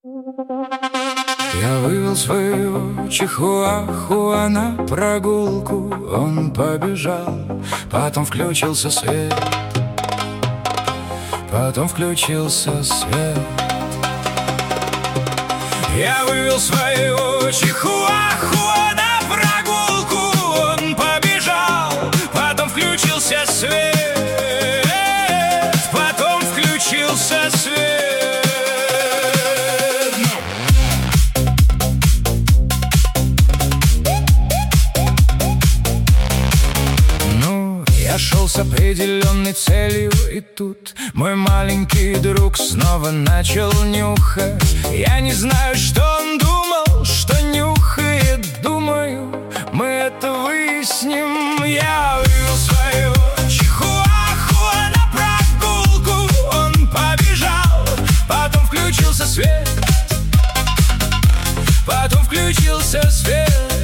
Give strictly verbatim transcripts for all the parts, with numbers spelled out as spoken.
Я вывел своего чихуахуа на прогулку. Он побежал, потом включился свет. Потом включился свет. Я вывел своего чихуахуа на прогулку. Он побежал, потом включился свет. Потом включился свет. Шел с определенной целью, и тут мой маленький друг снова начал нюхать. Я не знаю, что он думал, что нюхает. Думаю, мы это выясним. Я вывел своего чихуахуа на прогулку. Он побежал, потом включился свет. Потом включился свет.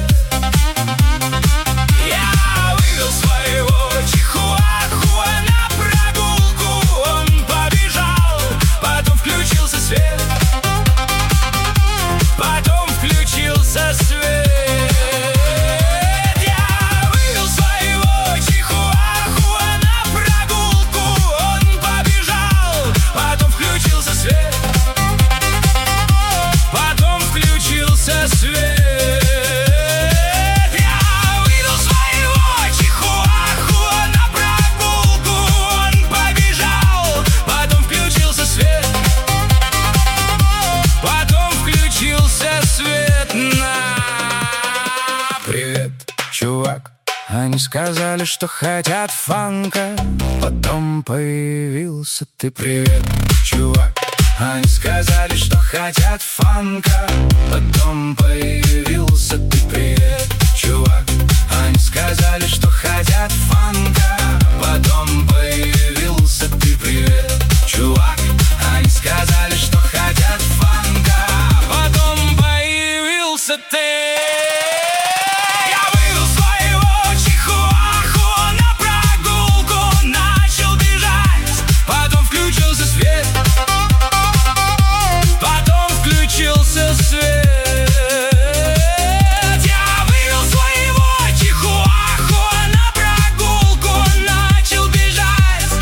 Привет, чувак. Они сказали, что хотят фанка. Потом появился ты. Привет, чувак. Они сказали, что хотят фанка. Потом появился ты. Привет, чувак. Они сказали, что хотят фанка. Потом появился ты. Привет, чувак. Они сказали, что хотят фанка. Потом появился ты.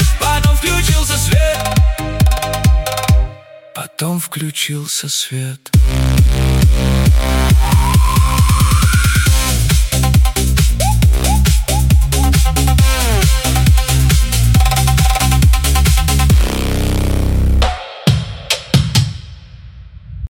Потом включился свет.